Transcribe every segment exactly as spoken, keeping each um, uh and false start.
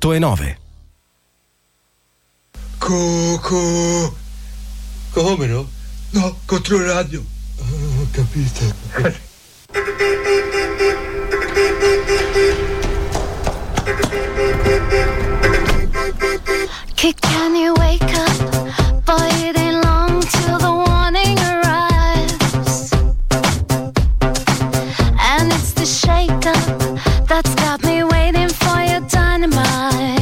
novantotto e nove. Coco. Come no? No, Controradio. Oh, ho capito. Kick, can you wake up? Boy, it ain't long till the warning arrives. And it's the shake-up that's got me waiting for your dynamite.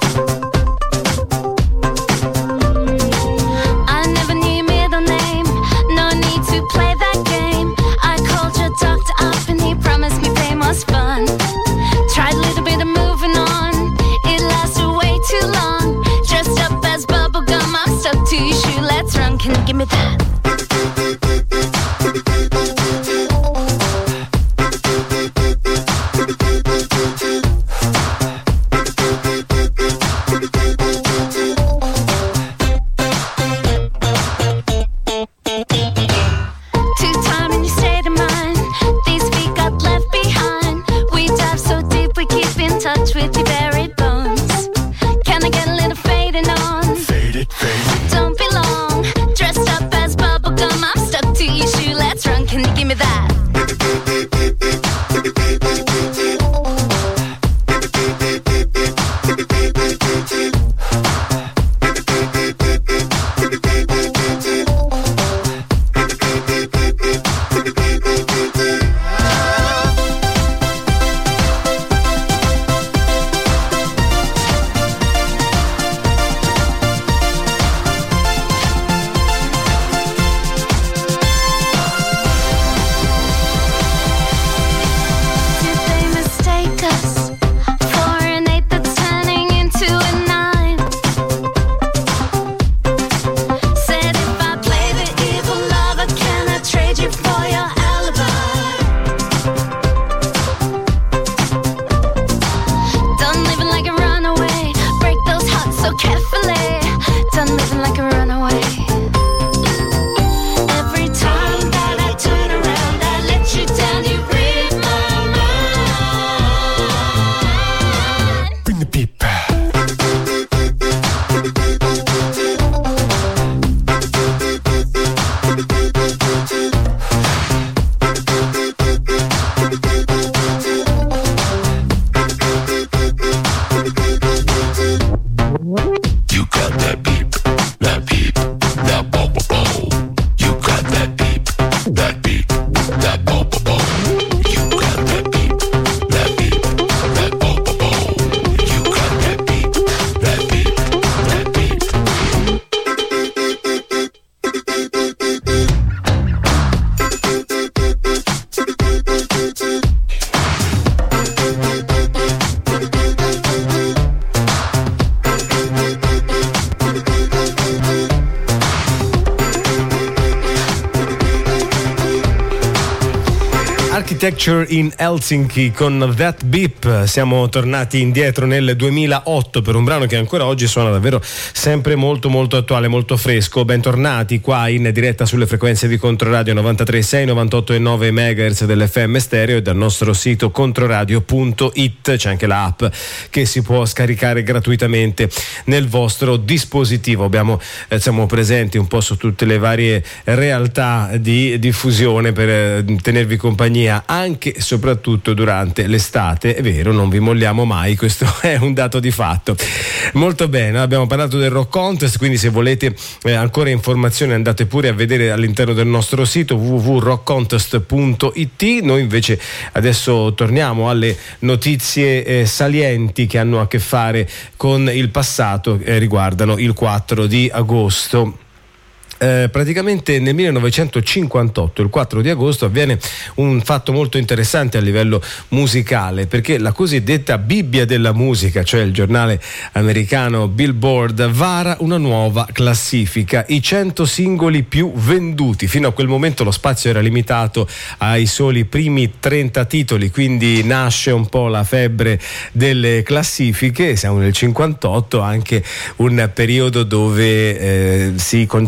I never knew your middle name, no need to play that game. I called your doctor up and he promised me fame was fun. Tried a little bit of moving on, it lasted way too long. Dressed up as bubblegum, I'm stuck to your shoe, let's run, can you give me that? Architecture in Helsinki con That Beep. Siamo tornati indietro nel duemilaotto per un brano che ancora oggi suona davvero sempre molto molto attuale, molto fresco. Bentornati qua in diretta sulle frequenze di Controradio novantatré virgola sei, novantotto virgola nove megahertz dell'F M stereo e dal nostro sito controradio punto it. C'è anche l'app che si può scaricare gratuitamente nel vostro dispositivo. Abbiamo, eh, siamo presenti un po' su tutte le varie realtà di diffusione per eh, tenervi compagnia anche e soprattutto durante l'estate. È vero, non vi molliamo mai, questo è un dato di fatto. Molto bene, abbiamo parlato del Rock Contest, quindi se volete eh, ancora informazioni andate pure a vedere all'interno del nostro sito w w w punto rock contest punto it. Noi invece adesso torniamo alle notizie eh, salienti che hanno a che fare con il passato, eh, riguardano il quattro di agosto. Eh, praticamente nel millenovecentocinquantotto, il quattro di agosto, avviene un fatto molto interessante a livello musicale, perché la cosiddetta Bibbia della musica, cioè il giornale americano Billboard, vara una nuova classifica, i cento singoli più venduti. Fino a quel momento lo spazio era limitato ai soli primi trenta titoli, quindi nasce un po' la febbre delle classifiche. Siamo nel cinquantotto, anche un periodo dove eh, si concentra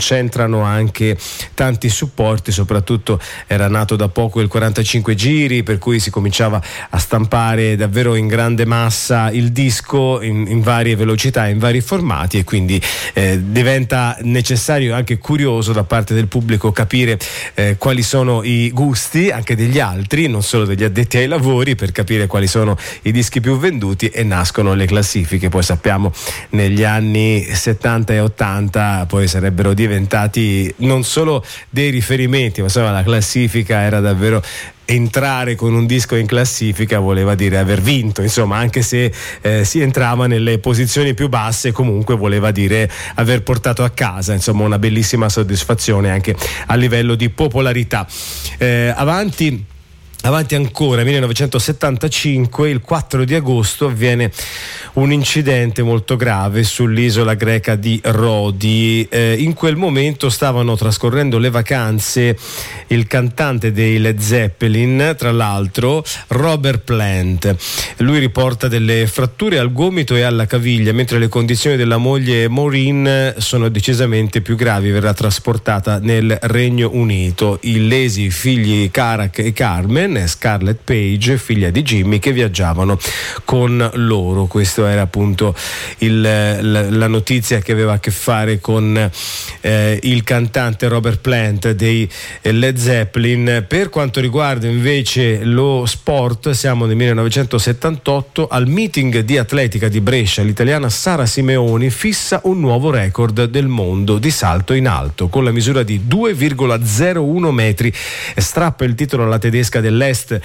c'erano anche tanti supporti, soprattutto era nato da poco il quarantacinque giri, per cui si cominciava a stampare davvero in grande massa il disco in, in varie velocità, in vari formati, e quindi eh, diventa necessario e anche curioso da parte del pubblico capire eh, quali sono i gusti anche degli altri, non solo degli addetti ai lavori, per capire quali sono i dischi più venduti, e nascono le classifiche. Poi sappiamo negli anni settanta e ottanta poi sarebbero diventati non solo dei riferimenti, ma insomma la classifica era davvero, entrare con un disco in classifica voleva dire aver vinto, insomma, anche se eh, si entrava nelle posizioni più basse, comunque voleva dire aver portato a casa, insomma, una bellissima soddisfazione anche a livello di popolarità. Eh, avanti Avanti ancora, millenovecentosettantacinque, il quattro di agosto avviene un incidente molto grave sull'isola greca di Rodi. Eh, in quel momento stavano trascorrendo le vacanze il cantante dei Led Zeppelin, tra l'altro Robert Plant. Lui riporta delle fratture al gomito e alla caviglia, mentre le condizioni della moglie Maureen sono decisamente più gravi. Verrà trasportata nel Regno Unito. Illesi figli Karak e Carmen, Scarlett Page, figlia di Jimmy, che viaggiavano con loro. Questo era appunto il, la, la notizia che aveva a che fare con eh, il cantante Robert Plant dei eh, Led Zeppelin. Per quanto riguarda invece lo sport, siamo nel millenovecentosettantotto. Al meeting di atletica di Brescia, l'italiana Sara Simeoni fissa un nuovo record del mondo di salto in alto con la misura di due virgola zero uno metri. Strappa il titolo alla tedesca dell'Est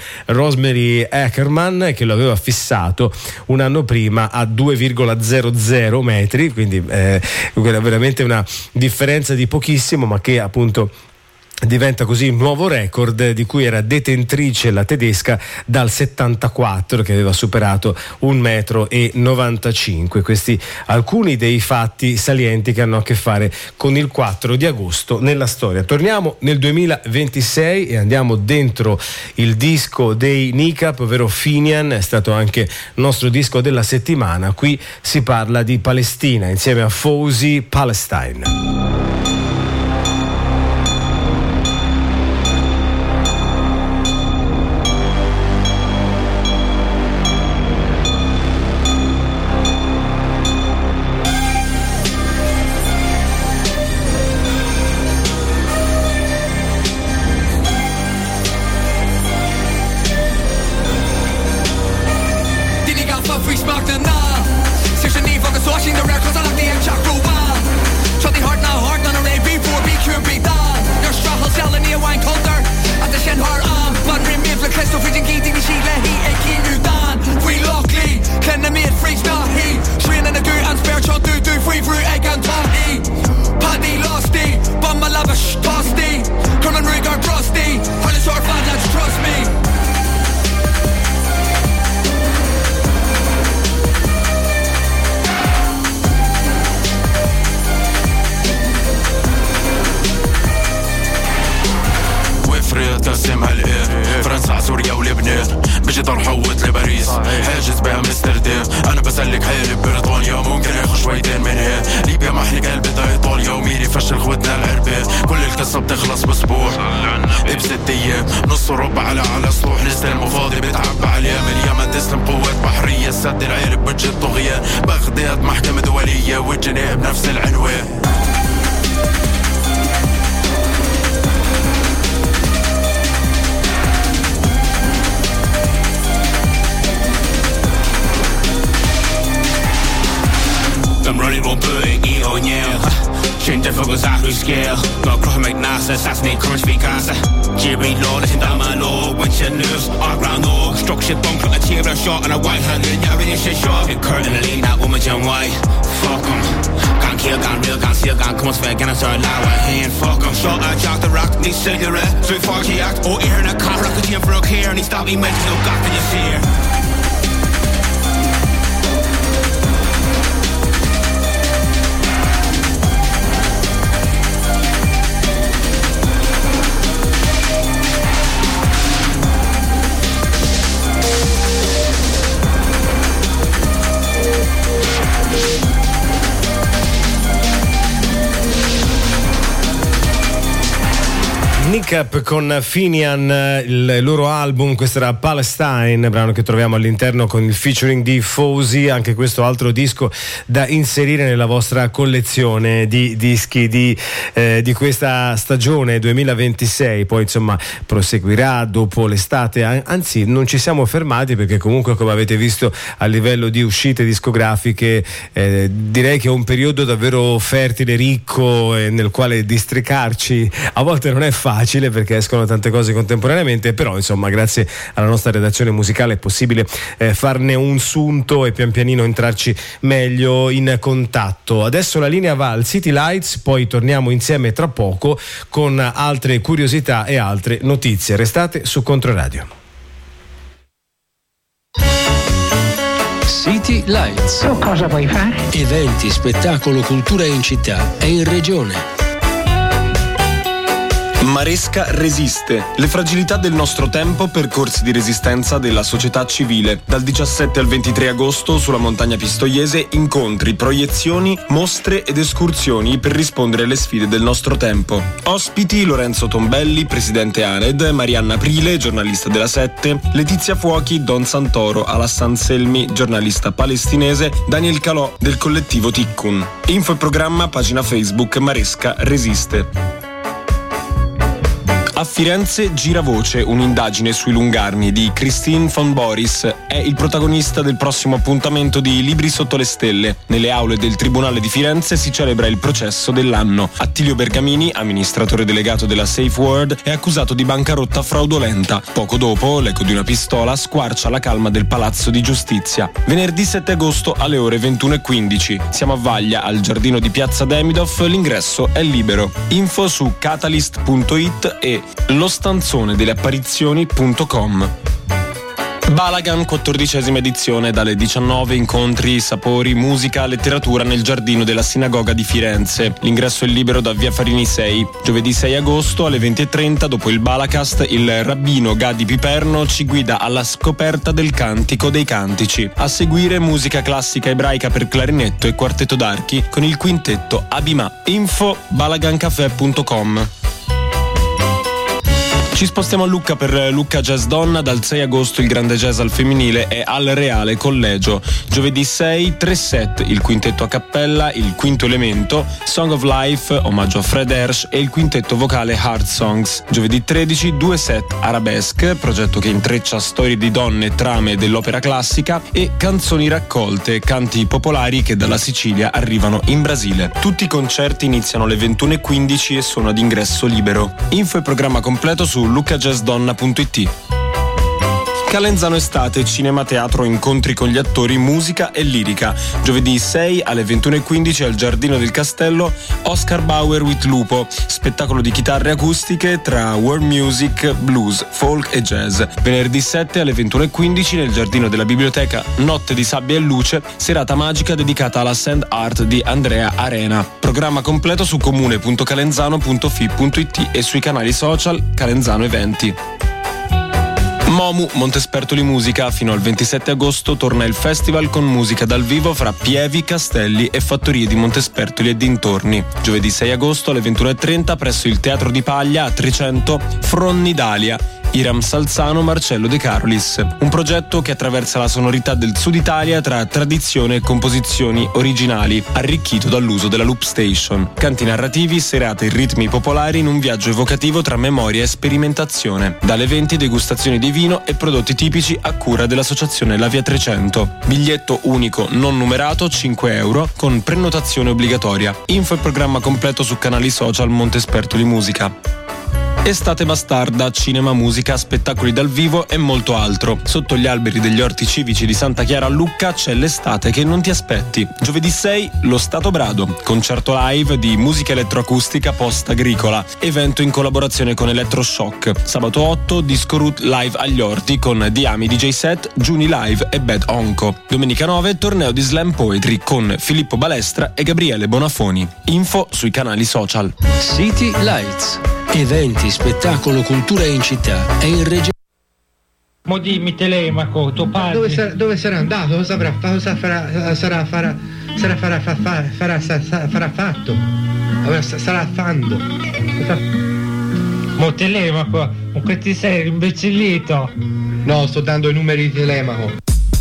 Rosemary Ackerman, che lo aveva fissato un anno prima a due virgola zero zero metri, quindi eh, veramente una differenza di pochissimo, ma che appunto diventa così un nuovo record di cui era detentrice la tedesca dal settantaquattro, che aveva superato un metro e novantacinque. Questi alcuni dei fatti salienti che hanno a che fare con il quattro di agosto nella storia. Torniamo nel duemilaventisei e andiamo dentro il disco dei Nicap, ovvero Finian, è stato anche nostro disco della settimana. Qui si parla di Palestina insieme a Fawzi, Palestine. Makeup con Finian, il loro album, questo era Palestine, brano che troviamo all'interno con il featuring di Fousey, anche questo altro disco da inserire nella vostra collezione di dischi di, eh, di questa stagione duemilaventisei. Poi insomma proseguirà dopo l'estate, anzi non ci siamo fermati, perché comunque, come avete visto, a livello di uscite discografiche eh, direi che è un periodo davvero fertile, ricco, eh, nel quale districarci a volte non è facile, perché escono tante cose contemporaneamente, però insomma grazie alla nostra redazione musicale è possibile eh, farne un sunto e pian pianino entrarci meglio in contatto. Adesso la linea va al City Lights, poi torniamo insieme tra poco con altre curiosità e altre notizie. Restate su Controradio. City Lights. Tu cosa vuoi fare? Eventi, spettacolo, cultura in città e in regione. Maresca resiste. Le fragilità del nostro tempo, percorsi di resistenza della società civile. Dal diciassette al ventitré agosto sulla montagna pistoiese, incontri, proiezioni, mostre ed escursioni per rispondere alle sfide del nostro tempo. Ospiti: Lorenzo Tombelli, presidente ANED, Marianna Aprile, giornalista della Sette, Letizia Fuochi, Don Santoro, Alassan Selmi, giornalista palestinese, Daniel Calò del collettivo Tikkun. Info e programma, pagina Facebook Maresca resiste. A Firenze gira voce, un'indagine sui lungarni di Christine von Boris. È il protagonista del prossimo appuntamento di Libri sotto le stelle. Nelle aule del Tribunale di Firenze si celebra il processo dell'anno. Attilio Bergamini, amministratore delegato della Safe World, è accusato di bancarotta fraudolenta. Poco dopo, l'eco di una pistola squarcia la calma del Palazzo di Giustizia. Venerdì sette agosto alle ore ventuno e quindici. Siamo a Vaglia, al giardino di Piazza Demidov, l'ingresso è libero. Info su catalyst punto it e lo stanzone delle apparizioni punto com. Balagan, quattordicesima edizione, dalle diciannove, incontri, sapori, musica, letteratura nel giardino della sinagoga di Firenze. L'ingresso è libero da via Farini sei. Giovedì sei agosto alle venti e trenta, dopo il Balacast, il rabbino Gadi Piperno ci guida alla scoperta del Cantico dei Cantici. A seguire musica classica ebraica per clarinetto e quartetto d'archi con il quintetto Abimà. Info balagancafè punto com. Ci spostiamo a Lucca per Lucca Jazz Donna. Dal sei agosto il grande jazz al femminile è al Reale Collegio. Giovedì sei, tre set, il quintetto a cappella, il quinto elemento, Song of Life, omaggio a Fred Hersch, e il quintetto vocale Heart Songs. Giovedì tredici, due set, Arabesque, progetto che intreccia storie di donne, trame dell'opera classica, e canzoni raccolte, canti popolari che dalla Sicilia arrivano in Brasile. Tutti i concerti iniziano alle ventuno e quindici e sono ad ingresso libero. Info e programma completo su lucca jazz donna punto it. Calenzano estate, cinema, teatro, incontri con gli attori, musica e lirica. Giovedì sei alle ventuno e quindici al Giardino del Castello, Oscar Bauer with Lupo, spettacolo di chitarre acustiche tra world music, blues, folk e jazz. Venerdì sette alle ventuno e quindici nel Giardino della Biblioteca, Notte di sabbia e luce, serata magica dedicata alla sand art di Andrea Arena. Programma completo su comune punto calenzano punto fi punto it e sui canali social Calenzano Eventi. Momu, Montespertoli Musica, fino al ventisette agosto torna il festival con musica dal vivo fra Pievi, Castelli e fattorie di Montespertoli e dintorni. Giovedì sei agosto alle ventuno e trenta presso il Teatro di Paglia a trecento, Fronnidalia, Iram Salzano, Marcello De Carolis. Un progetto che attraversa la sonorità del Sud Italia tra tradizione e composizioni originali, arricchito dall'uso della loop station. Canti narrativi, serate e ritmi popolari in un viaggio evocativo tra memoria e sperimentazione. Dalle venti, degustazioni di vino e prodotti tipici a cura dell'associazione La Via trecento. Biglietto unico non numerato, cinque euro, con prenotazione obbligatoria. Info e programma completo su canali social Montespertoli Musica. Estate bastarda, cinema, musica, spettacoli dal vivo e molto altro. Sotto gli alberi degli orti civici di Santa Chiara a Lucca c'è l'estate che non ti aspetti. Giovedì sei, lo Stato Brado, concerto live di musica elettroacustica post-agricola, evento in collaborazione con Electroshock. Sabato otto, Disco Route live agli orti con Diami D J Set, Giuni Live e Bad Onco. Domenica nove, torneo di Slam Poetry con Filippo Balestra e Gabriele Bonafoni. Info sui canali social. City Lights. Eventi, spettacolo, cultura in città e in regione. Mo dimmi Telemaco, tuo padre. Dove sarà, dove sarà andato? Cosa avrà fatto? Cosa farà, sarà, farà, sarà, farà, farà, farà, farà, farà fatto? Sarà fando. Mo Telemaco, con che ti sei imbecillito? No, sto dando i numeri di Telemaco.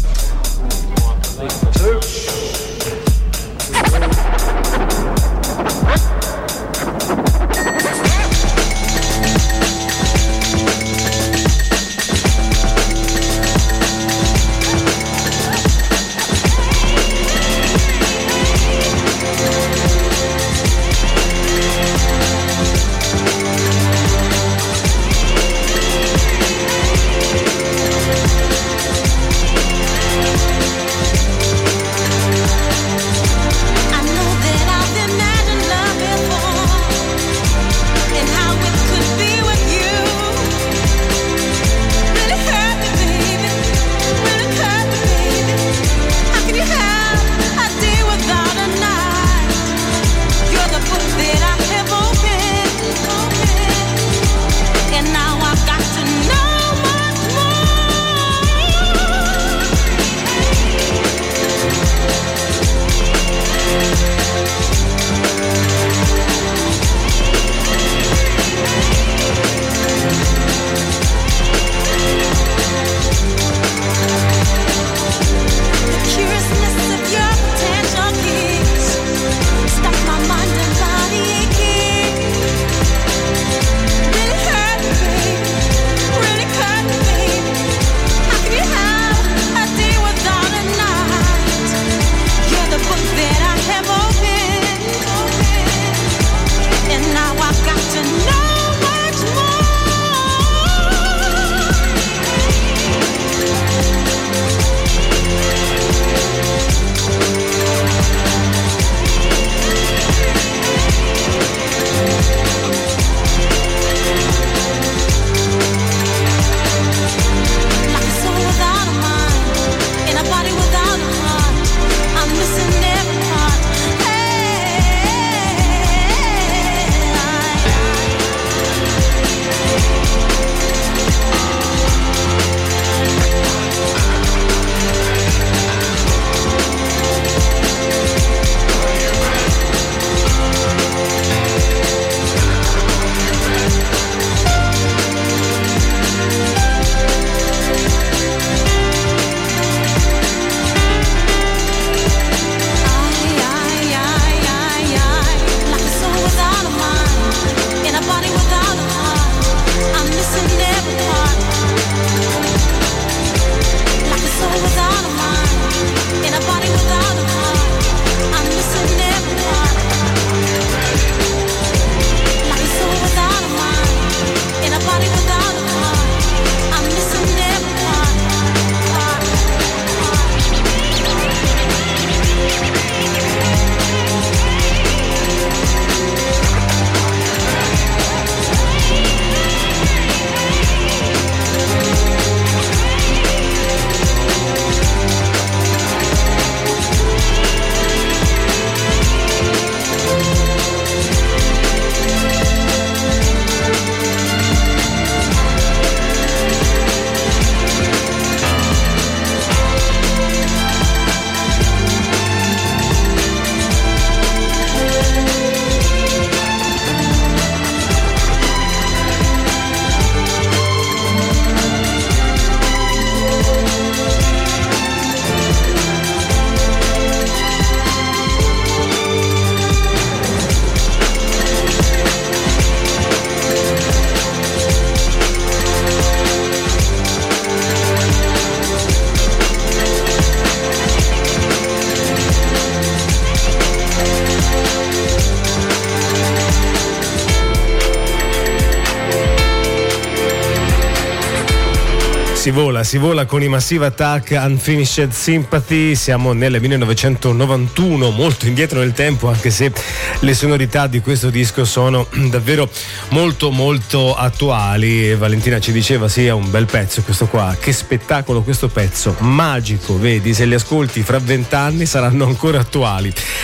Si vola, si vola con i Massive Attack, Unfinished Sympathy. Siamo nel millenovecentonovantuno, molto indietro nel tempo, anche se le sonorità di questo disco sono davvero molto molto attuali. E Valentina ci diceva sì, è un bel pezzo questo qua, che spettacolo questo pezzo, magico, vedi, se li ascolti fra vent'anni saranno ancora attuali.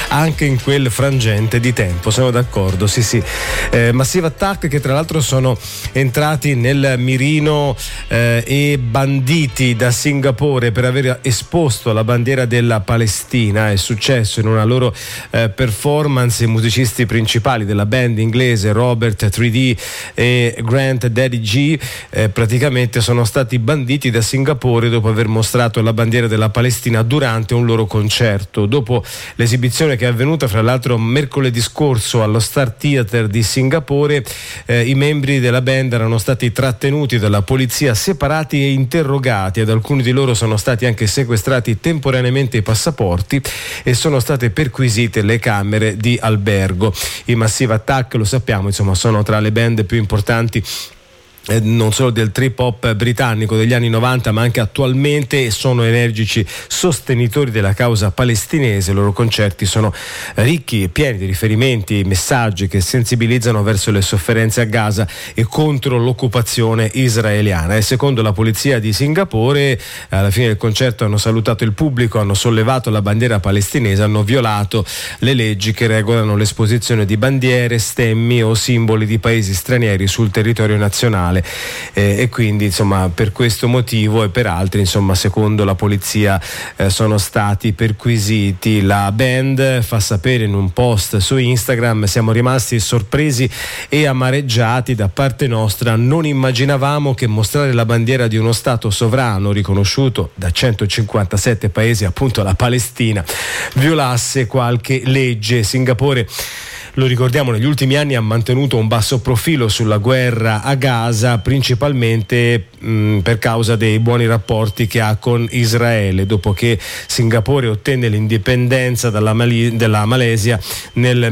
anche in quel frangente di tempo. Sono d'accordo, sì sì. Eh, Massive Attack, che tra l'altro sono entrati nel mirino eh, e banditi da Singapore per aver esposto la bandiera della Palestina. È successo in una loro eh, performance. I musicisti principali della band inglese, Robert tre D e Grant Daddy G, eh, praticamente sono stati banditi da Singapore dopo aver mostrato la bandiera della Palestina durante un loro concerto. Dopo l'esibizione che è avvenuta fra l'altro mercoledì scorso allo Star Theatre di Singapore, eh, i membri della band erano stati trattenuti dalla polizia, separati e interrogati. Ad alcuni di loro sono stati anche sequestrati temporaneamente i passaporti e sono state perquisite le camere di albergo. I Massive Attack, lo sappiamo, insomma, sono tra le band più importanti Eh, non solo del trip hop britannico degli anni novanta, ma anche attualmente, e sono energici sostenitori della causa palestinese. I loro concerti sono ricchi e pieni di riferimenti, messaggi che sensibilizzano verso le sofferenze a Gaza e contro l'occupazione israeliana. E secondo la polizia di Singapore, alla fine del concerto hanno salutato il pubblico, hanno sollevato la bandiera palestinese, hanno violato le leggi che regolano l'esposizione di bandiere, stemmi o simboli di paesi stranieri sul territorio nazionale. Eh, e quindi insomma per questo motivo e per altri, insomma, secondo la polizia eh, sono stati perquisiti. La band fa sapere in un post su Instagram: siamo rimasti sorpresi e amareggiati da parte nostra, non immaginavamo che mostrare la bandiera di uno stato sovrano riconosciuto da centocinquantasette paesi, appunto la Palestina, violasse qualche legge. Singapore, lo ricordiamo, negli ultimi anni ha mantenuto un basso profilo sulla guerra a Gaza, principalmente mh, per causa dei buoni rapporti che ha con Israele. Dopo che Singapore ottenne l'indipendenza dalla, Mali- della Malesia nel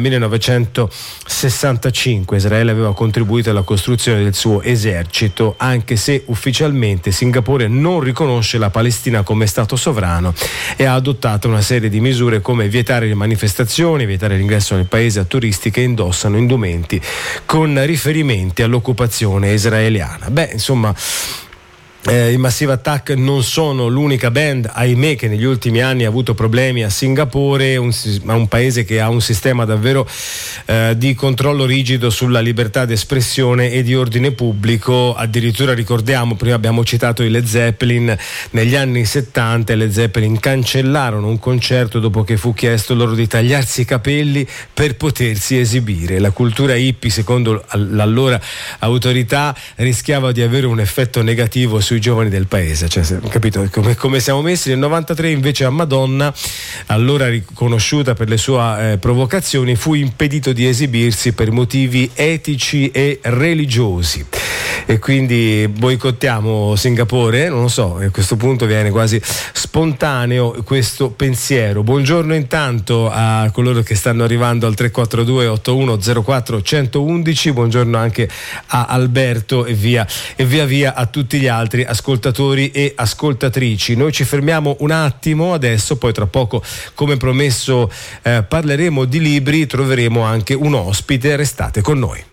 millenovecentosessantacinque, Israele aveva contribuito alla costruzione del suo esercito, anche se ufficialmente Singapore non riconosce la Palestina come stato sovrano e ha adottato una serie di misure come vietare le manifestazioni, vietare l'ingresso nel paese a turisti che indossano indumenti con riferimenti all'occupazione israeliana. Beh, insomma, Eh, i Massive Attack non sono l'unica band, ahimè, che negli ultimi anni ha avuto problemi a Singapore, un, un paese che ha un sistema davvero eh, di controllo rigido sulla libertà d'espressione e di ordine pubblico. Addirittura ricordiamo, prima abbiamo citato i Led Zeppelin, negli anni settanta i Led Zeppelin cancellarono un concerto dopo che fu chiesto loro di tagliarsi i capelli per potersi esibire. La cultura hippie, secondo l'allora autorità, rischiava di avere un effetto negativo su i giovani del paese, cioè, capito come, come siamo messi. Nel novantatré invece a Madonna, allora riconosciuta per le sue eh, provocazioni, fu impedito di esibirsi per motivi etici e religiosi, e quindi boicottiamo Singapore. Non lo so, a questo punto viene quasi spontaneo questo pensiero. Buongiorno intanto a coloro che stanno arrivando al tre quattro due otto uno zero quattro uno uno uno, buongiorno anche a Alberto e via e via via a tutti gli altri ascoltatori e ascoltatrici. Noi ci fermiamo un attimo adesso, poi tra poco, come promesso, eh, parleremo di libri, troveremo anche un ospite. Restate con noi.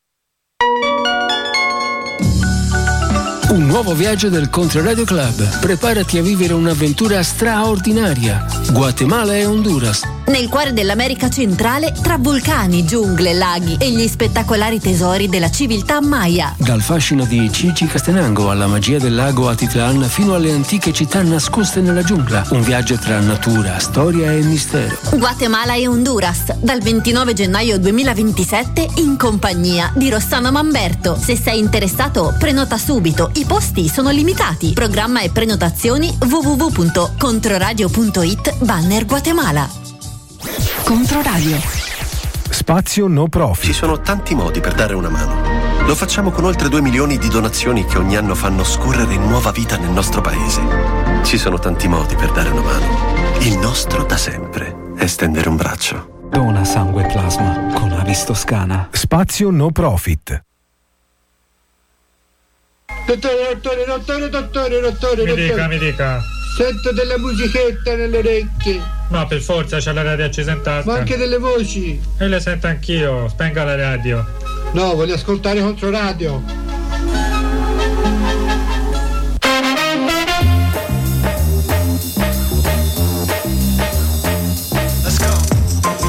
Un nuovo viaggio del Controradio Club. Preparati a vivere un'avventura straordinaria. Guatemala e Honduras. Nel cuore dell'America centrale, tra vulcani, giungle, laghi e gli spettacolari tesori della civiltà maya. Dal fascino di Chichicastenango alla magia del lago Atitlan fino alle antiche città nascoste nella giungla. Un viaggio tra natura, storia e mistero. Guatemala e Honduras, dal ventinove gennaio duemilaventisette in compagnia di Rossana Mamberto. Se sei interessato, prenota subito. I posti sono limitati. Programma e prenotazioni w w w punto controradio punto it banner Guatemala. Controradio. Spazio no profit. Ci sono tanti modi per dare una mano. Lo facciamo con oltre due milioni di donazioni che ogni anno fanno scorrere nuova vita nel nostro paese. Ci sono tanti modi per dare una mano. Il nostro da sempre è stendere un braccio. Dona sangue e plasma con Avis Toscana. Spazio no profit. Dottore, dottore, dottore, dottore, dottore, Mi dottore. dica, mi dica. Sento della musichetta nelle orecchie. No, per forza, c'è la radio accesa in tasca. Ma anche delle voci. E le sento anch'io, spenga la radio. No, voglio ascoltare Controradio. Let's go.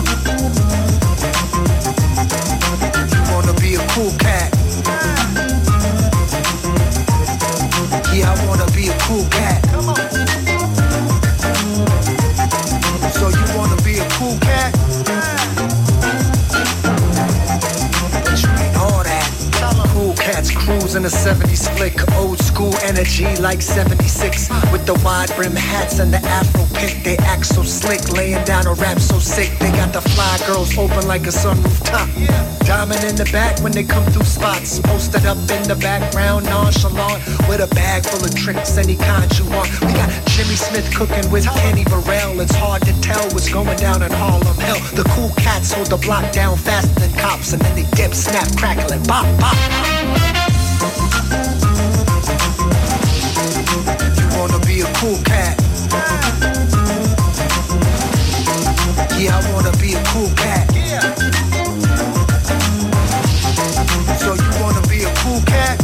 cat? But you ain't all that. Cool cats cruise in a seventies flick, old school energy like seventy-six. With the wide brim hats and the afro pick, they act so slick, laying down a rap so sick. They got the fly girls open like a sunroof top. Diamond in the back when they come through spots. Posted up in the background, nonchalant, with a bag full of tricks, any kind you want. We got Jimmy Smith cooking with Kenny Burrell. It's hard to tell what's going down in Harlem. Hell, the cool cats hold the block down faster than cops, and then they dip, snap, crackle, and bop, bop. You wanna be a cool cat? Yeah, I wanna be a cool cat. So you wanna be a cool cat?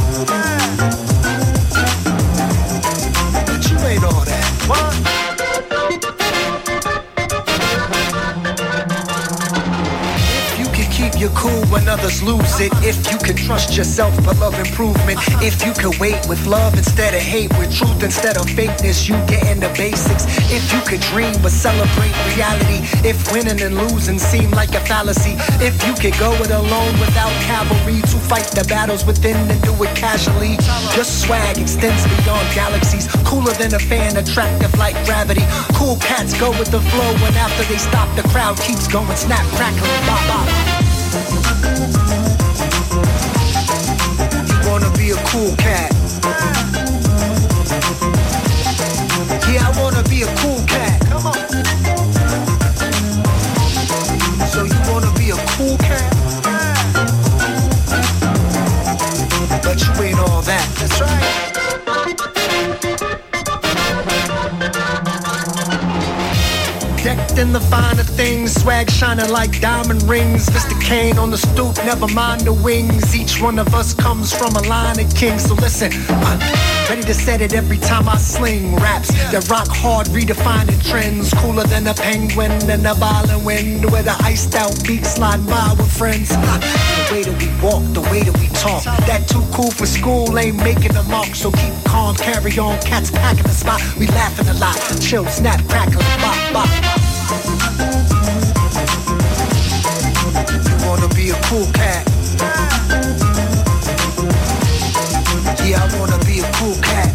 But you ain't all that. What? Keep your cool when others lose it. If you can trust yourself but love improvement. If you can wait with love instead of hate, with truth instead of fakeness, you get into basics. If you could dream but celebrate reality. If winning and losing seem like a fallacy. If you could go it alone without cavalry to fight the battles within and do it casually. Your swag extends beyond galaxies. Cooler than a fan, attractive like gravity. Cool cats go with the flow, and after they stop, the crowd keeps going. Snap, crackle, bop, bop. You wanna be a cool cat? Yeah, I wanna be a cool cat. Come on. So you wanna be a cool cat? But you ain't all that. That's right. Decked in the finer things, swag shining like diamond rings. Mister Kane on the stoop, never mind the wings. Each one of us comes from a line of kings. So listen, I'm ready to set it every time I sling raps that rock hard, redefining trends. Cooler than a penguin and a violent wind, with a iced out beat sliding by with friends. The way that we walk, the way that we talk, that too cool for school ain't making a mark. So keep calm, carry on, cats packing the spot. We laughing a lot, chill, snap, crackle, bop, bop. You wanna be a cool cat? Yeah, I wanna be a cool cat.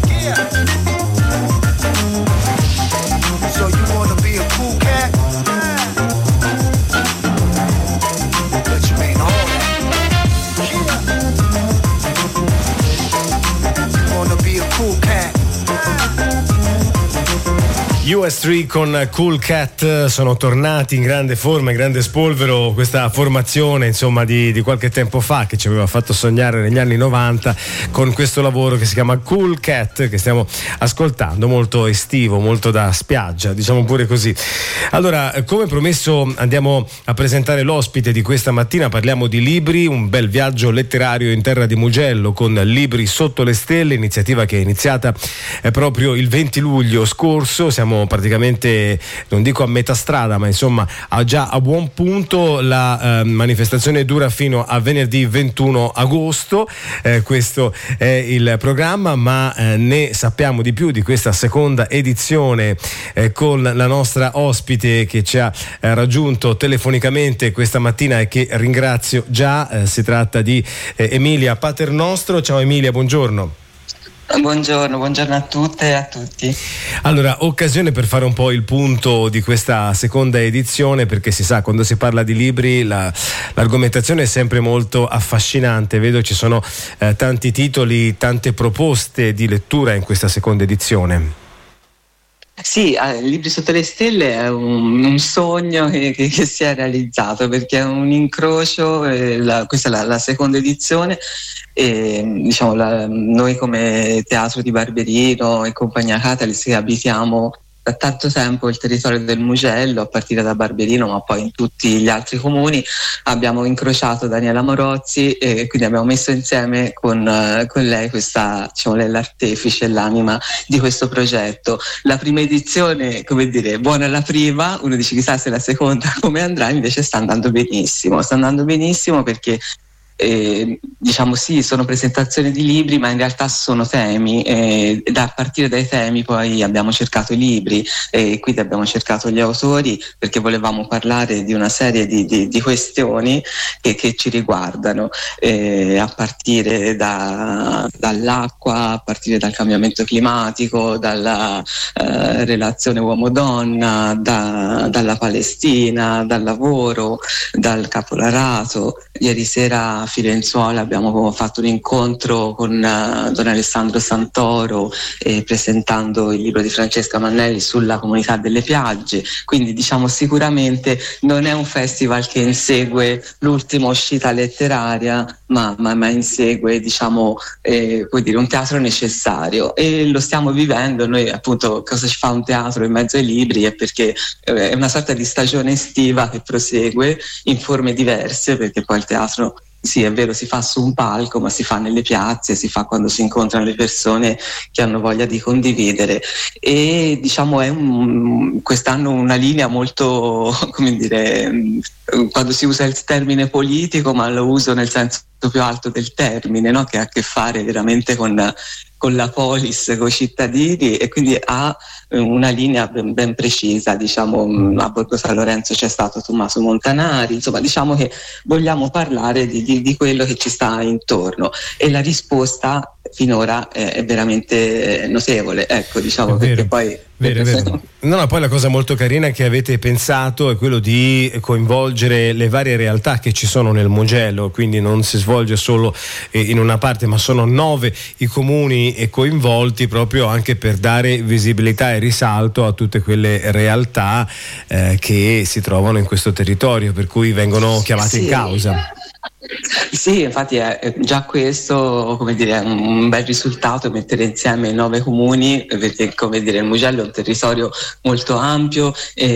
So you wanna be a cool cat? But you ain't all that. You wanna be a cool cat? U S tre con Cool Cat sono tornati in grande forma, in grande spolvero, questa formazione insomma di, di qualche tempo fa che ci aveva fatto sognare negli anni novanta con questo lavoro che si chiama Cool Cat, che stiamo ascoltando, molto estivo, molto da spiaggia, diciamo pure così. Allora, come promesso, andiamo a presentare l'ospite di questa mattina. Parliamo di libri, un bel viaggio letterario in terra di Mugello con Libri sotto le stelle, iniziativa che è iniziata eh, proprio il venti luglio scorso. Siamo praticamente, non dico a metà strada, ma insomma a già a buon punto. La eh, manifestazione dura fino a venerdì ventuno agosto, eh, questo è il programma, ma eh, ne sappiamo di più di questa seconda edizione eh, con la nostra ospite che ci ha eh, raggiunto telefonicamente questa mattina e che ringrazio già. Eh, si tratta di eh, Emilia Paternostro. Ciao Emilia, buongiorno. Buongiorno, buongiorno a tutte e a tutti. Allora, occasione per fare un po' il punto di questa seconda edizione, perché si sa, quando si parla di libri la, l'argomentazione è sempre molto affascinante. Vedo ci sono eh, tanti titoli, tante proposte di lettura in questa seconda edizione. Sì, eh, Libri sotto le stelle è un, un sogno che, che, che si è realizzato, perché è un incrocio, eh, la, questa è la, la seconda edizione e diciamo la, noi come Teatro di Barberino e Compagnia Catalyst che abitiamo da tanto tempo il territorio del Mugello, a partire da Barberino ma poi in tutti gli altri comuni, abbiamo incrociato Daniela Morozzi e quindi abbiamo messo insieme con, uh, con lei questa, diciamo, lei è l'artefice, l'anima di questo progetto. La prima edizione, come dire, buona la prima, uno dice chissà se la seconda come andrà, invece sta andando benissimo, sta andando benissimo perché eh, diciamo sì, sono presentazioni di libri, ma in realtà sono temi, e da a partire dai temi poi abbiamo cercato i libri e quindi abbiamo cercato gli autori, perché volevamo parlare di una serie di, di, di questioni che, che ci riguardano, eh, a partire da, dall'acqua, a partire dal cambiamento climatico, dalla eh, relazione uomo-donna, da, dalla Palestina, dal lavoro, dal capolarato. Ieri sera a Firenzuola abbiamo fatto un incontro con uh, Don Alessandro Santoro, eh, presentando il libro di Francesca Mannelli sulla comunità delle piagge. Quindi diciamo sicuramente non è un festival che insegue l'ultima uscita letteraria, ma, ma, ma insegue diciamo eh, puoi dire, un teatro necessario, e lo stiamo vivendo. Noi appunto, cosa ci fa un teatro in mezzo ai libri? È perché eh, è una sorta di stagione estiva che prosegue in forme diverse, perché poi il teatro, sì, è vero, si fa su un palco, ma si fa nelle piazze, si fa quando si incontrano le persone che hanno voglia di condividere, e diciamo è un, quest'anno una linea molto, come dire, quando si usa il termine politico, ma lo uso nel senso più alto del termine, no? Che ha a che fare veramente con, con la polis, con i cittadini, e quindi ha una linea ben, ben precisa. Diciamo, a Borgo San Lorenzo c'è stato Tommaso Montanari, insomma diciamo che vogliamo parlare di, di, di quello che ci sta intorno, e la risposta finora è, è veramente notevole, ecco, diciamo, perché poi Vero, vero. No, no, poi la cosa molto carina che avete pensato è quello di coinvolgere le varie realtà che ci sono nel Mugello, quindi non si svolge solo eh, in una parte, ma sono nove i comuni coinvolti, proprio anche per dare visibilità e risalto a tutte quelle realtà eh, che si trovano in questo territorio, per cui vengono chiamate sì. in causa. Sì, infatti è già questo, come dire, un, un bel risultato, mettere insieme nove comuni, perché, come dire, il Mugello è un territorio molto ampio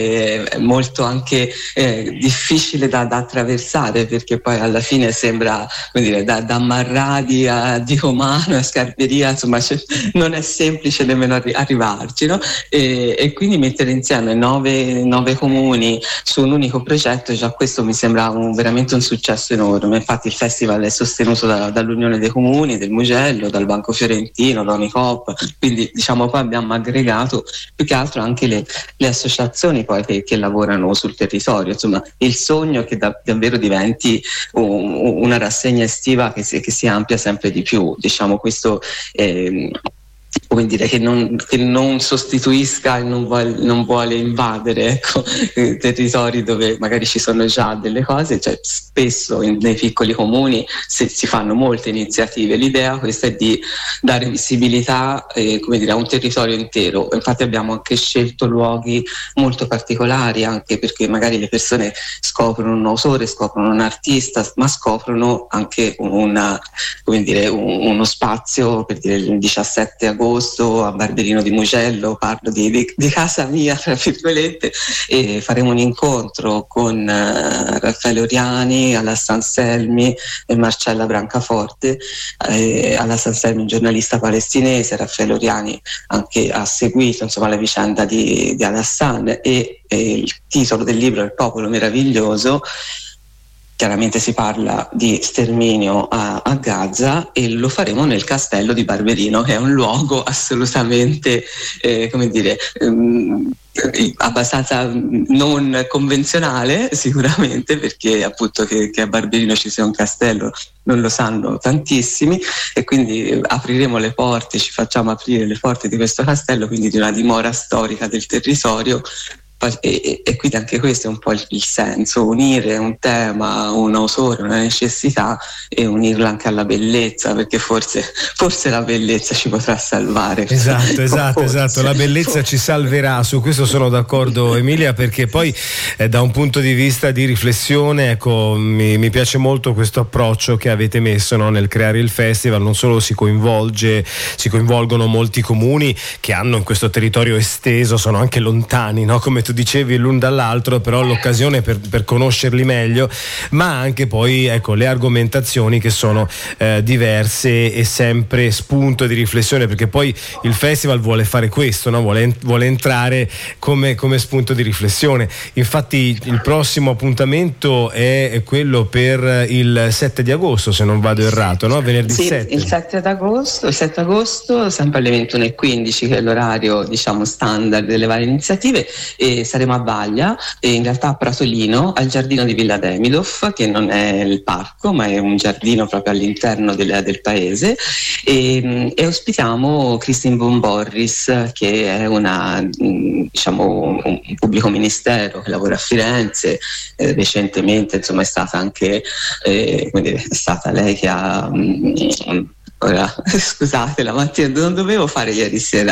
e molto anche eh, difficile da, da attraversare, perché poi alla fine sembra, come dire, da, da Marradi a Diomano a Scarperia, insomma, cioè, non è semplice nemmeno arri- arrivarci, no? E, e quindi mettere insieme nove, nove comuni su un unico progetto, già questo mi sembra un, veramente un successo enorme. Infatti il festival è sostenuto da, dall'Unione dei Comuni, del Mugello, dal Banco Fiorentino, da Unicop, quindi diciamo poi abbiamo aggregato più che altro anche le, le associazioni poi che, che lavorano sul territorio. Insomma, il sogno è che da, davvero diventi un, una rassegna estiva che si, che si amplia sempre di più, diciamo questo eh, come dire, che non, che non sostituisca e non vuole, non vuole invadere, ecco, territori dove magari ci sono già delle cose. Cioè, spesso in, nei piccoli comuni si, si fanno molte iniziative. L'idea questa è di dare visibilità eh, come dire, a un territorio intero. Infatti abbiamo anche scelto luoghi molto particolari, anche perché magari le persone scoprono un autore, scoprono un artista, ma scoprono anche una, come dire, un, uno spazio, per dire il diciassette agosto a Barberino di Mugello, parlo di, di, di casa mia tra virgolette, e faremo un incontro con uh, Raffaele Oriani alla Sanselmi e Marcella Brancaforte. Eh, alla Sanselmi un giornalista palestinese, Raffaele Oriani anche ha seguito insomma la vicenda di, di Al-Hassan, e, e il titolo del libro è Il popolo meraviglioso. Chiaramente si parla di sterminio a, a Gaza, e lo faremo nel castello di Barberino, che è un luogo assolutamente, eh, come dire, ehm, abbastanza non convenzionale sicuramente, perché appunto che, che a Barberino ci sia un castello non lo sanno tantissimi, e quindi apriremo le porte, ci facciamo aprire le porte di questo castello, quindi di una dimora storica del territorio. E, e quindi anche questo è un po' il, il senso, unire un tema, un autore, una necessità, e unirlo anche alla bellezza, perché forse, forse la bellezza ci potrà salvare. Esatto, esatto, forse, esatto, la bellezza forse. ci salverà, su questo sono d'accordo Emilia, perché poi eh, da un punto di vista di riflessione, ecco, mi, mi piace molto questo approccio che avete messo, no, nel creare il festival. Non solo si coinvolge, si coinvolgono molti comuni che hanno in questo territorio esteso, sono anche lontani, no, come appunto dicevi l'un dall'altro, però l'occasione per, per conoscerli meglio, ma anche poi ecco le argomentazioni che sono eh, diverse e sempre spunto di riflessione, perché poi il festival vuole fare questo, no? vuole, vuole entrare come, come spunto di riflessione. Infatti il prossimo appuntamento è quello per il sette di agosto, se non vado errato, no? Venerdì sì, sette. Il sette agosto, il sette agosto, sempre alle ventuno e quindici, che è l'orario diciamo standard delle varie iniziative, e saremo a Vaglia, e in realtà a Pratolino, al giardino di Villa Demidov, che non è il parco ma è un giardino proprio all'interno del, del paese, e, e ospitiamo Christine Von Borris, che è una diciamo un pubblico ministero che lavora a Firenze, eh, recentemente insomma è stata anche eh, come dire, è stata lei che ha um, ora scusate la mattina non dovevo fare ieri sera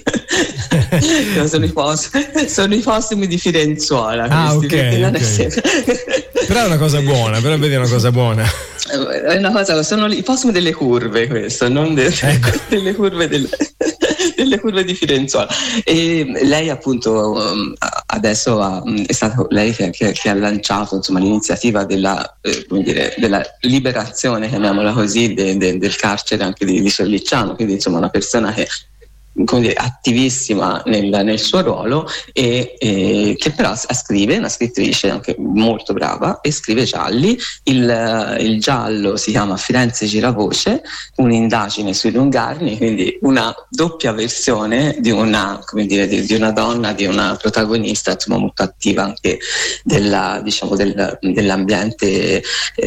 sono, i postumi, sono i postumi di Firenzuola, ah, questi, okay, okay. Sera... però è una cosa buona, però vedi, è una cosa buona, è una cosa, sono i postumi delle curve, questo, non de- ecco. delle curve del delle curve di Firenzuola. E lei appunto adesso ha, è stata lei che, che, che ha lanciato insomma l'iniziativa della, eh, come dire, della liberazione, chiamiamola così, de, de, del carcere anche di, di Sollicciano, quindi insomma una persona che come dire, attivissima nel, nel suo ruolo e, e che però scrive, una scrittrice anche molto brava, e scrive gialli. Il, il giallo si chiama Firenze Giravoce, un'indagine sui lungarni, quindi una doppia versione di una, come dire, di, di una donna, di una protagonista insomma molto attiva anche della, diciamo, del, dell'ambiente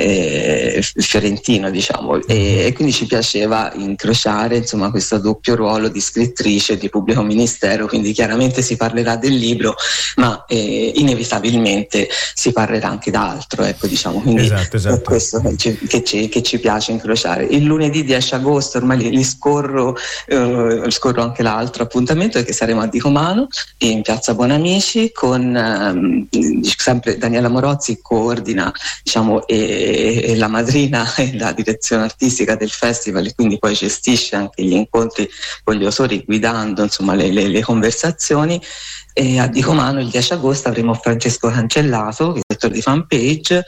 eh, fiorentino, diciamo, e, e quindi ci piaceva incrociare insomma questo doppio ruolo di scrittrice, di pubblico ministero, quindi chiaramente si parlerà del libro, ma eh, inevitabilmente si parlerà anche d'altro, ecco, diciamo, quindi esatto, esatto. è questo che ci, che, ci, che ci piace incrociare. Il lunedì dieci agosto, ormai li, li scorro, eh, scorro anche l'altro appuntamento, che saremo a Dicomano in piazza Buonamici con ehm, sempre Daniela Morozzi coordina, diciamo, e, e la madrina e la direzione artistica del festival, e quindi poi gestisce anche gli incontri con gli autori, guidando insomma le, le, le conversazioni. E a Dicomano il dieci agosto avremo Francesco Cancellato, che è direttore di fanpage,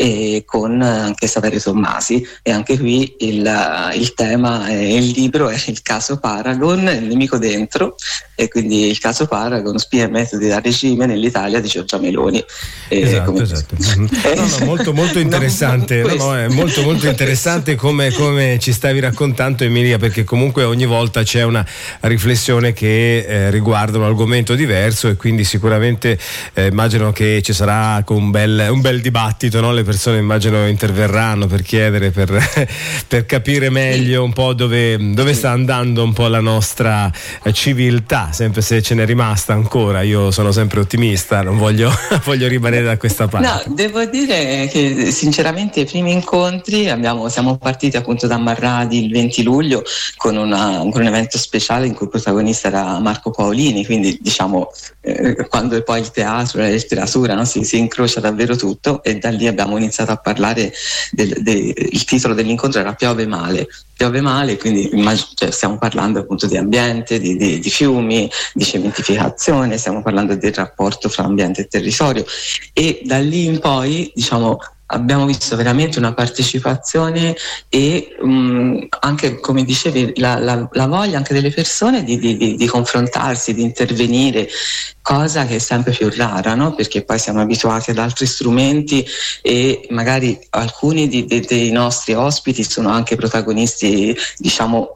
e con anche Saverio Tommasi, e anche qui il, il tema, è, il libro è il caso Paragon, il nemico dentro, e quindi il caso Paragon, spie e metodi da regime nell'Italia di Giorgia Meloni. Esatto, come... esatto. No, no, molto, molto interessante, no, no, è molto, molto interessante come, come ci stavi raccontando, Emilia, perché comunque ogni volta c'è una riflessione che eh, riguarda un argomento diverso, e quindi sicuramente eh, immagino che ci sarà un bel, un bel dibattito, no? Le persone immagino interverranno per chiedere, per, per capire meglio un po' dove, dove sta andando un po' la nostra civiltà, sempre se ce n'è rimasta ancora. Io sono sempre ottimista, non voglio, voglio rimanere da questa parte. No, devo dire che sinceramente i primi incontri abbiamo, siamo partiti appunto da Marradi il venti luglio con, una, con un evento speciale in cui il protagonista era Marco Paolini, quindi diciamo eh, quando poi il teatro e la letteratura, no, si, si incrocia davvero tutto, e da lì abbiamo iniziato a parlare del, del, il titolo dell'incontro era Piove male, piove male, quindi immag- cioè, stiamo parlando appunto di ambiente, di, di, di fiumi, di cementificazione, stiamo parlando del rapporto fra ambiente e territorio, e da lì in poi diciamo abbiamo visto veramente una partecipazione e um, anche, come dicevi, la, la, la voglia anche delle persone di, di, di, di confrontarsi, di intervenire, cosa che è sempre più rara, no? Perché poi siamo abituati ad altri strumenti, e magari alcuni di, de, dei nostri ospiti sono anche protagonisti, diciamo,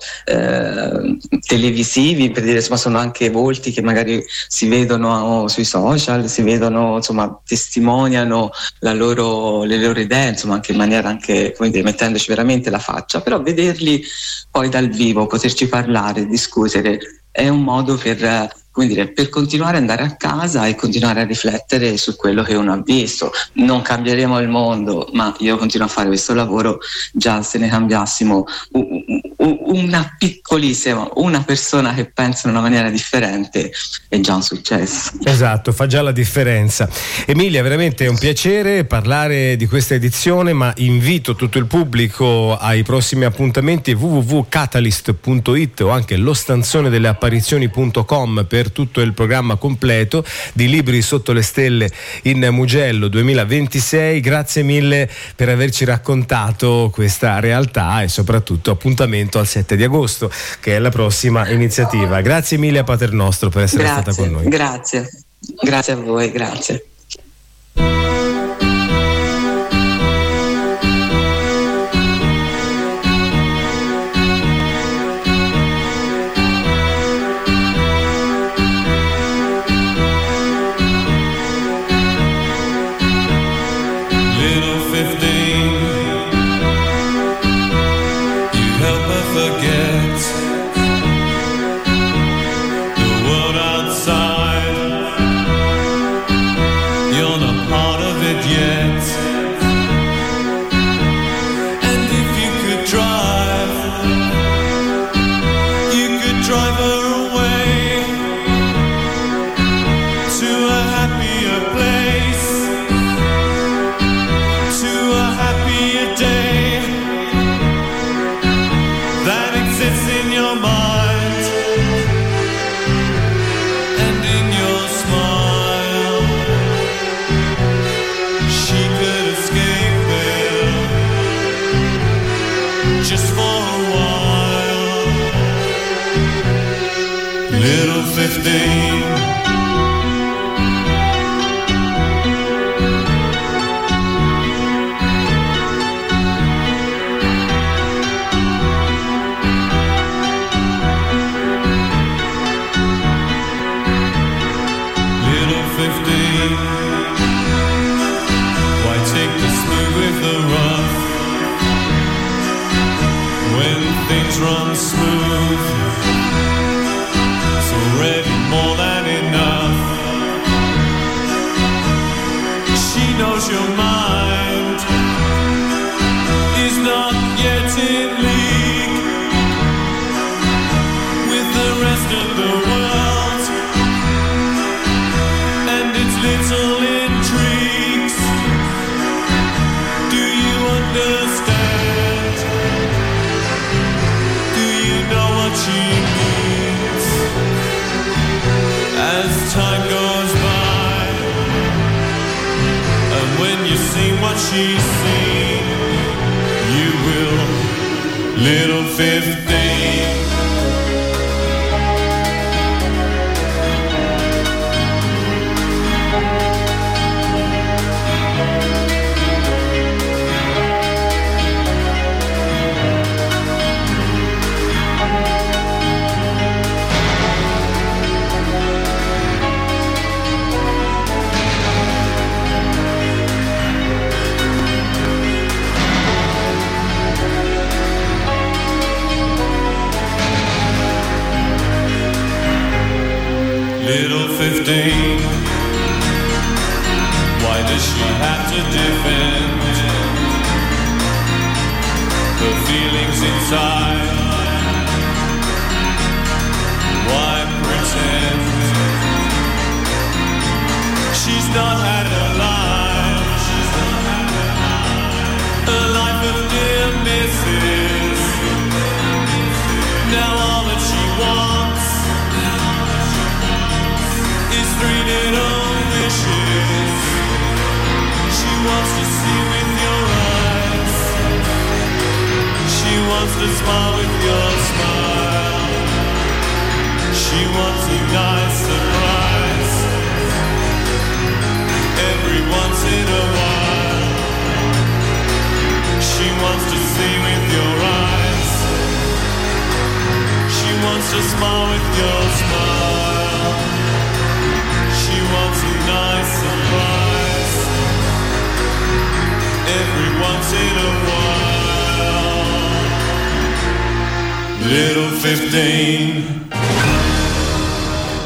eh, televisivi, per dire, insomma, sono anche volti che magari si vedono sui social, si vedono, insomma, testimoniano la loro, le loro idee, insomma, anche in maniera anche, come dire, mettendoci veramente la faccia, però vederli poi dal vivo, poterci parlare, discutere, è un modo per, come dire, per continuare ad andare a casa e continuare a riflettere su quello che uno ha visto. Non cambieremo il mondo, ma io continuo a fare questo lavoro, già se ne cambiassimo una piccolissima, una persona che pensa in una maniera differente è già un successo. Esatto, fa già la differenza. Emilia, veramente è un piacere parlare di questa edizione, ma invito tutto il pubblico ai prossimi appuntamenti w w w punto catalyst punto i t o anche lo stanzone delle apparizioni punto com per tutto il programma completo di Libri sotto le stelle in Mugello duemilaventisei. Grazie mille per averci raccontato questa realtà e soprattutto appuntamento al sette di agosto, che è la prossima iniziativa. Grazie Emilia Paternostro per essere grazie, stata con noi. Grazie, grazie a voi, grazie.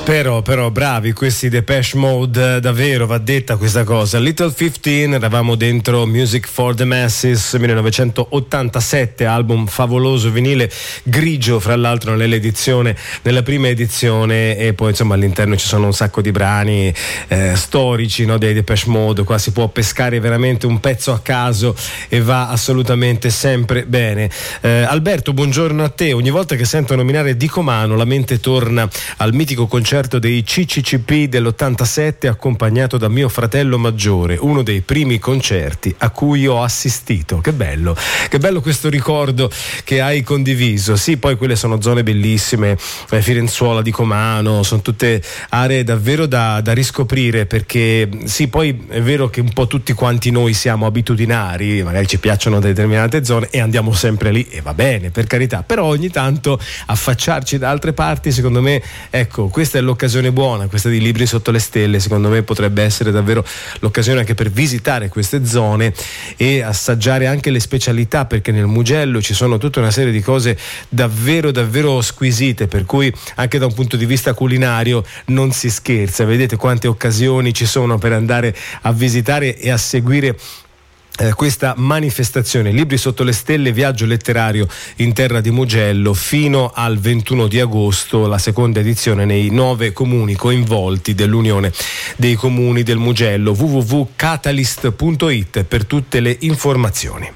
Però, però bravi questi Depeche Mode, davvero va detta questa cosa. Little quindici, eravamo dentro Music for the Masses millenovecentottantasette, album favoloso, vinile grigio fra l'altro nell'edizione, nella prima edizione, e poi insomma all'interno ci sono un sacco di brani eh, storici, no, dei Depeche Mode. Qua si può pescare veramente un pezzo a caso e va assolutamente sempre bene. eh, Alberto, buongiorno a te. Ogni volta che sento nominare Dico Mano la mente torna al mitico concerto dei C C C P dell'ottantasette, accompagnato da mio fratello maggiore, uno dei primi concerti a cui ho assistito. Che bello, che bello questo ricordo che hai condiviso. Sì, poi quelle sono zone bellissime, eh, Firenzuola, Dico Mano, sono tutte aree davvero da, da riscoprire, perché sì, poi è vero che un po' tutti quanti noi siamo abitudinari, magari ci piacciono determinate zone e andiamo sempre lì, e va bene, per carità, però ogni tanto affacciarci da altre parti, secondo me, ecco, questa è l'occasione buona, questa di Libri sotto le stelle, secondo me potrebbe essere davvero l'occasione anche per visitare queste zone e assaggiare anche le specialità, perché nel Mugello ci sono tutta una serie di cose davvero davvero squisite, per cui anche da un punto di vista culinario non si scherza. Vedete quante occasioni ci sono per andare a visitare e a seguire Eh, questa manifestazione. Libri sotto le stelle, viaggio letterario in terra di Mugello fino al ventuno di agosto, la seconda edizione nei nove comuni coinvolti dell'Unione dei Comuni del Mugello. w w w punto catalyst punto it per tutte le informazioni.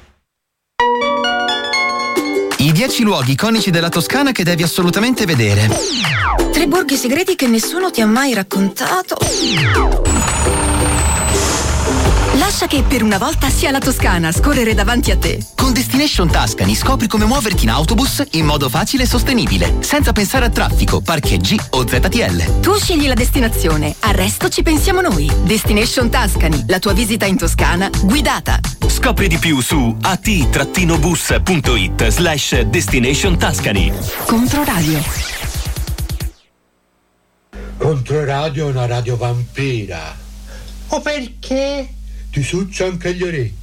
I dieci luoghi iconici della Toscana che devi assolutamente vedere. Tre borghi segreti che nessuno ti ha mai raccontato. Lascia che per una volta sia la Toscana a scorrere davanti a te. Con Destination Tuscany scopri come muoverti in autobus in modo facile e sostenibile, senza pensare a traffico, parcheggi o Z T L. Tu scegli la destinazione, al resto ci pensiamo noi. Destination Tuscany, la tua visita in Toscana guidata. Scopri di più su at-bus.it slash Destination Tuscany. Controradio. Controradio è una radio vampira. O perché? Ti succia anche gli orecchi.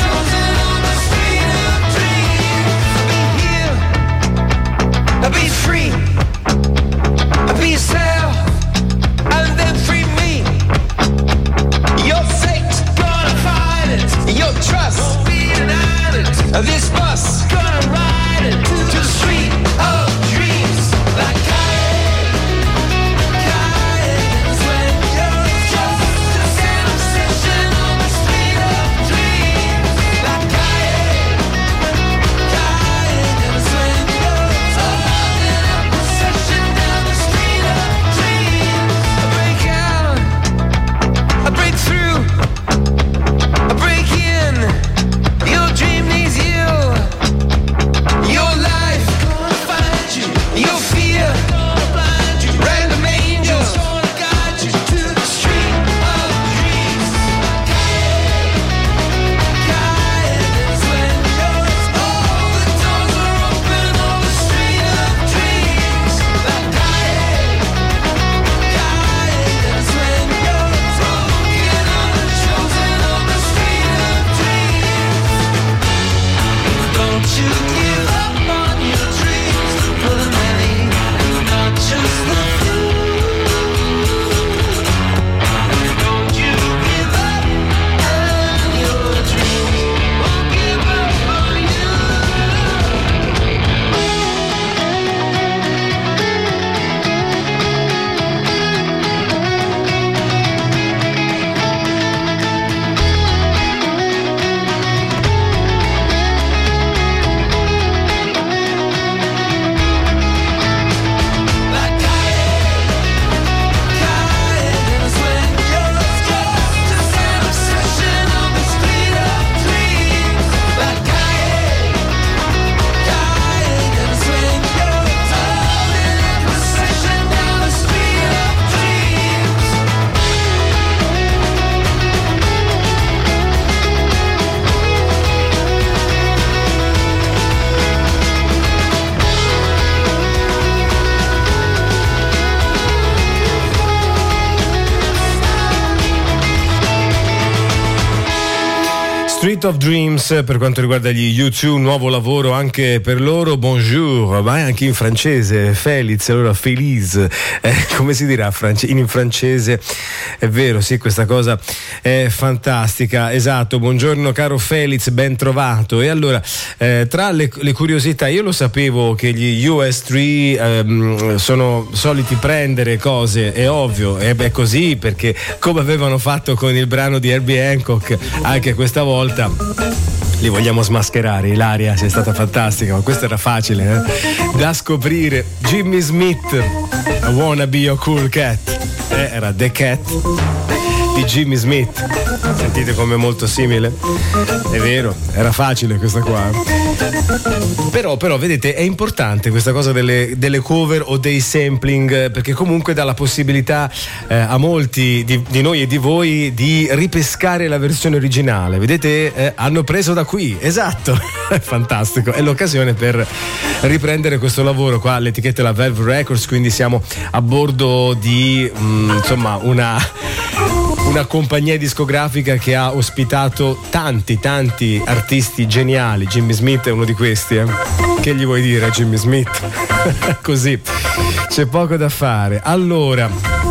Be free. Street of Dreams per quanto riguarda gli U due, nuovo lavoro anche per loro. Bonjour, ma è anche in francese. Feliz, allora Feliz, eh, come si dirà in francese? È vero, sì, questa cosa è fantastica. Esatto, buongiorno caro Feliz, ben trovato. E allora, eh, tra le, le curiosità, io lo sapevo che gli U S tre ehm, sono soliti prendere cose, è ovvio, è, è così, perché come avevano fatto con il brano di Herbie Hancock, anche questa volta li vogliamo smascherare. Ilaria, sei stata fantastica, ma questo era facile, eh? Da scoprire. Jimmy Smith, I Wanna Be Your Cool Cat, eh, era The Cat di Jimmy Smith. Sentite come è molto simile? È vero, era facile questa qua. Però, però, vedete, è importante questa cosa delle, delle cover o dei sampling, perché comunque dà la possibilità eh, a molti di, di noi e di voi di ripescare la versione originale. Vedete, eh, hanno preso da qui, esatto, è fantastico, è l'occasione per riprendere questo lavoro qua. L'etichetta è la Verve Records, quindi siamo a bordo di mh, insomma una una compagnia discografica che ha ospitato tanti tanti artisti geniali. Jimmy Smith è uno di questi, eh? Che gli vuoi dire a Jimmy Smith? Così c'è poco da fare. Allora,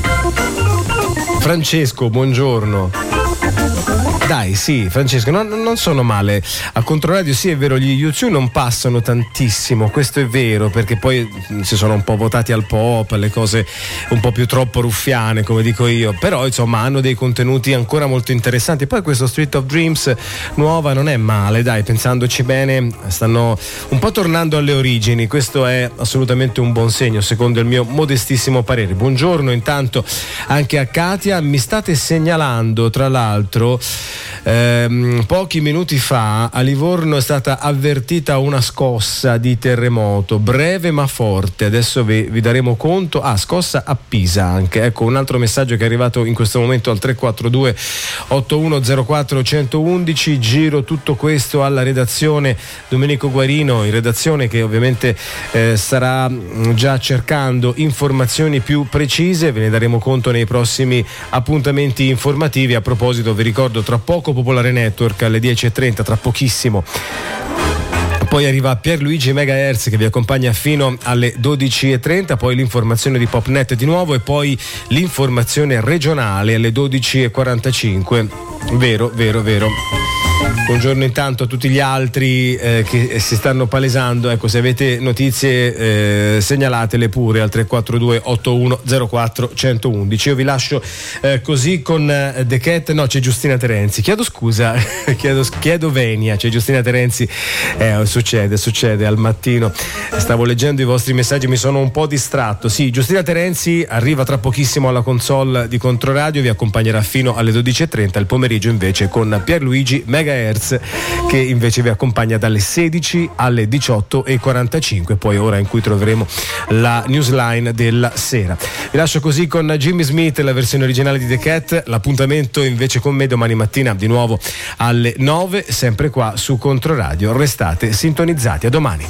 Francesco, buongiorno. Dai, sì, Francesco, non, non sono male. A Controradio sì, è vero, gli U due non passano tantissimo, questo è vero, perché poi si sono un po' votati al pop, alle cose un po' più troppo ruffiane, come dico io, però insomma hanno dei contenuti ancora molto interessanti. Poi questo Street of Dreams nuova non è male, dai, pensandoci bene, stanno un po' tornando alle origini, questo è assolutamente un buon segno, secondo il mio modestissimo parere. Buongiorno intanto anche a Katia, mi state segnalando tra l'altro Ehm, pochi minuti fa a Livorno è stata avvertita una scossa di terremoto, breve ma forte, adesso vi, vi daremo conto. Ah, scossa a Pisa anche, ecco un altro messaggio che è arrivato in questo momento al tre quattro due otto uno zero quattro uno uno uno. Giro tutto questo alla redazione, Domenico Guarino in redazione, che ovviamente eh, starà già cercando informazioni più precise, ve ne daremo conto nei prossimi appuntamenti informativi. A proposito, vi ricordo tra poco Popolare Network alle dieci e trenta, tra pochissimo. Poi arriva Pierluigi Megahertz che vi accompagna fino alle dodici e trenta, poi l'informazione di Popnet di nuovo e poi l'informazione regionale alle dodici e quarantacinque. Vero, vero, vero. Buongiorno intanto a tutti gli altri eh, che si stanno palesando. Ecco, se avete notizie eh, segnalatele pure al tre quattro due otto uno zero quattro uno uno uno. Io vi lascio eh, così con eh, The Cat. No, c'è Giustina Terenzi. Chiedo scusa, chiedo, chiedo venia. C'è Giustina Terenzi. Eh, succede, succede al mattino. Stavo leggendo i vostri messaggi, mi sono un po' distratto. Sì, Giustina Terenzi arriva tra pochissimo alla console di Controradio, vi accompagnerà fino alle dodici e trenta. Il pomeriggio invece con Pierluigi Megahertz, che invece vi accompagna dalle sedici alle diciotto e quarantacinque, poi ora in cui troveremo la newsline della sera. Vi lascio così con Jimmy Smith, la versione originale di The Cat. L'appuntamento invece con me domani mattina di nuovo alle nove, sempre qua su Controradio. Restate sintonizzati, a domani.